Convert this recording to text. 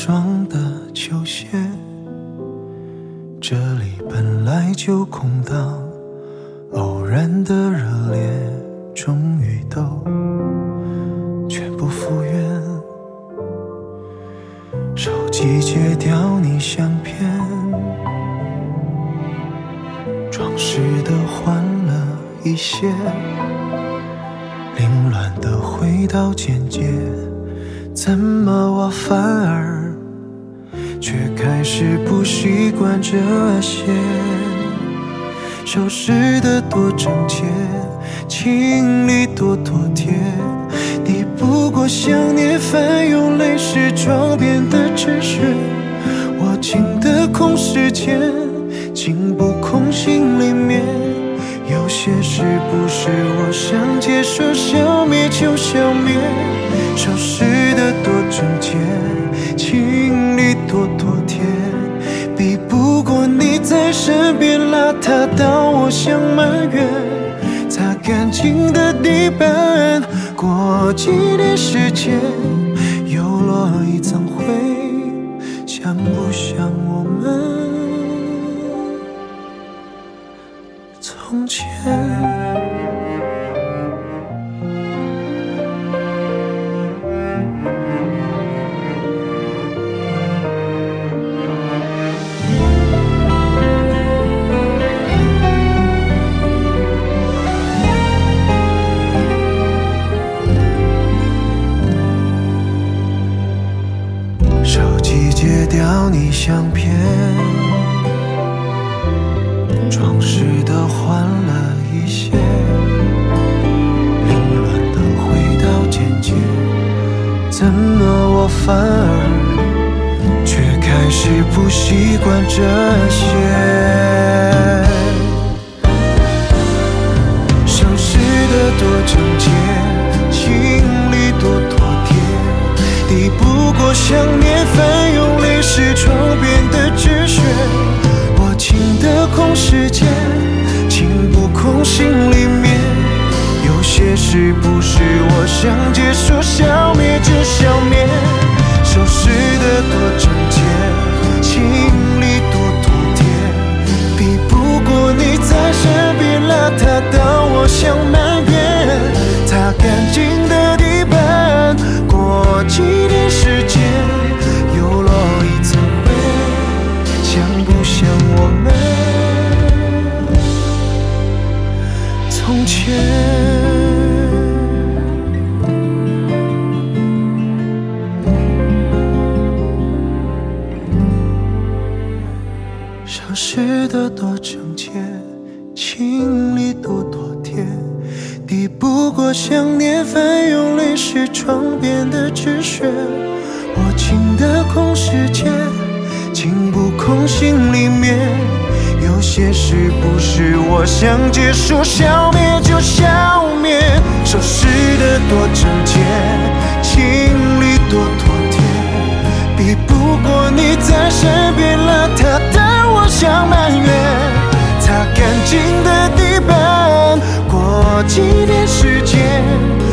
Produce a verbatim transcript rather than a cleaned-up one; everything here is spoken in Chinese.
双的球鞋，这里本来就空荡，偶然的热烈终于都全部复原。手机戒掉你相片，装饰的换了一些，凌乱的回到简洁，怎么我反而却开始不习惯这些？收拾得多整洁，清理多妥帖，抵不过想念翻涌泪湿窗边的止血。我经得空时间，经不空心里面，有些事不是我想接受，消灭就消灭。收拾得多整洁，清理多妥帖，比不过你在身边邋遢到我想埋怨。擦干净的地板，过几年时间又落一层灰，像不像我们从前？戒掉你相片，装饰的换了一些，凌乱的回到简洁，怎么我反而却开始不习惯这些？收拾的多整洁，清理多妥帖，抵不过想念翻涌泪湿窗边的止血。我经得空时间，经不空心里面，有些事不是我想接受，消灭就消灭。收拾得多整洁，清理多妥帖，比不过你在身边邋遢到我想埋怨。擦干净的地板，过几年时间又落一层灰，像不像我们从前？收拾得多整洁，清理多妥帖，抵不过想念翻涌泪湿窗边的止血。我经得空时间，经不空心里面，有些事不是我想接受，消灭就消灭。收拾得多整洁，清理多妥帖，比不过你在身边邋遢但我想埋怨。擦干净的地板，过几年时间